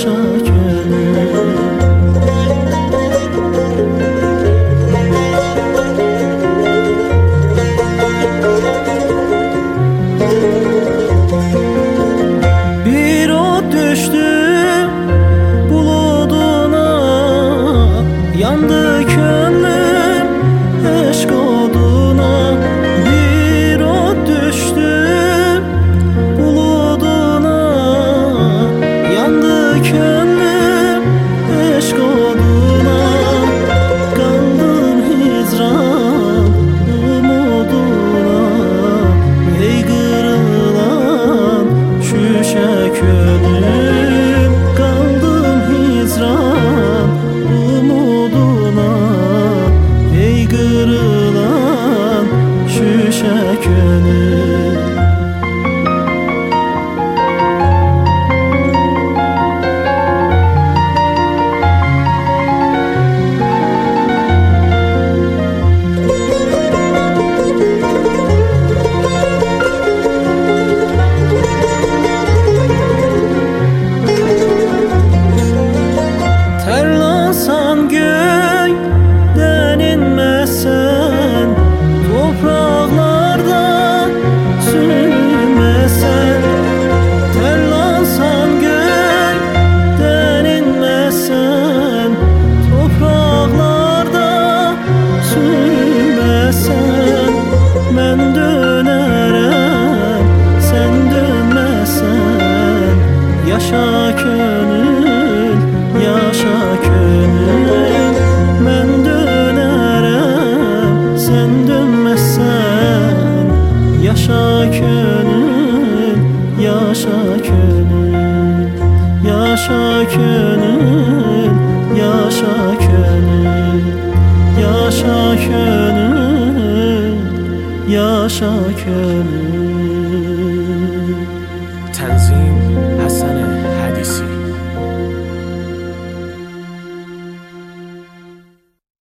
yaşa gönül. Bir ot düştü buluduna, yandı gönlüm aşk oduna. Bir ot düştü buluduna, yandı gönlüm aşk oduna. Kaldım hicran umuduna, ey kırılan şüşe gönül. Kaldım hicran umuduna, ey kırılan şüşe gönül. Terlasan göyden inmesen, topraklardan sürmesen. Terlasan göyden inmesen, topraklarda sürmesen. Ben dönerem sen dönmesen, yaşa gönül, yaşa gönül. Ben dönerem sen dönmezsen, yaşa gönül, yaşa gönül. Yaşa gönül, yaşa gönül. Yaşa gönül, yaşa gönül. Tanzim